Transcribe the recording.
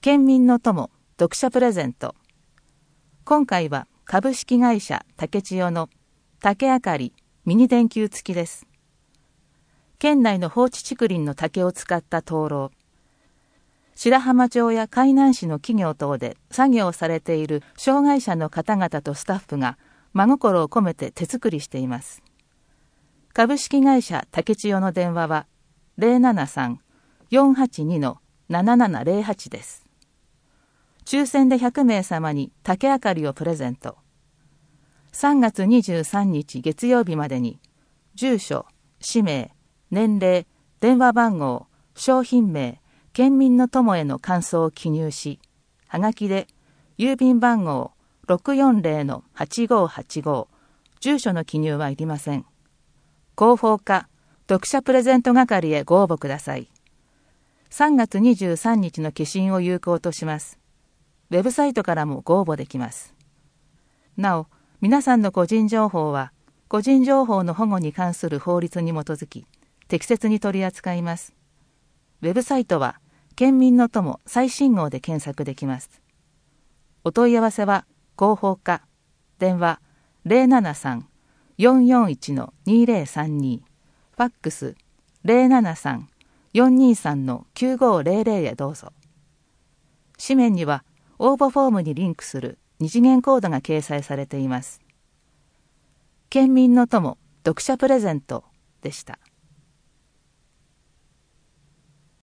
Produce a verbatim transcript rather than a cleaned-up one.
県民の友読者プレゼント。今回は株式会社竹千代の竹あかりミニ電球付きです。県内の放置竹林の竹を使った灯籠、白浜町や海南市の企業等で作業をされている障害者の方々とスタッフが真心を込めて手作りしています。株式会社竹千代の電話は ゼロななさん よんはちに ななななゼロはち です。抽選でひゃくめい様に竹あかりをプレゼント。さんがつにじゅうさんにち月曜日までに住所、氏名、年齢、電話番号、商品名、県民の友への感想を記入し、はがきで郵便番号 ろくよんゼロ はちごはちご、住所の記入はいりません。広報課読者プレゼント係へご応募ください。さんがつにじゅうさんにちの消印を有効とします。ウェブサイトからもご応募できます。なお、皆さんの個人情報は、個人情報の保護に関する法律に基づき、適切に取り扱います。ウェブサイトは、県民の友最新号で検索できます。お問い合わせは、広報課、電話 ゼロななさん よんよんいち にゼロさんに、ファックス ゼロななさん よんにさん きゅうごゼロゼロ へどうぞ。紙面には、応募フォームにリンクする二次元コードが掲載されています。県民の友読者プレゼントでした。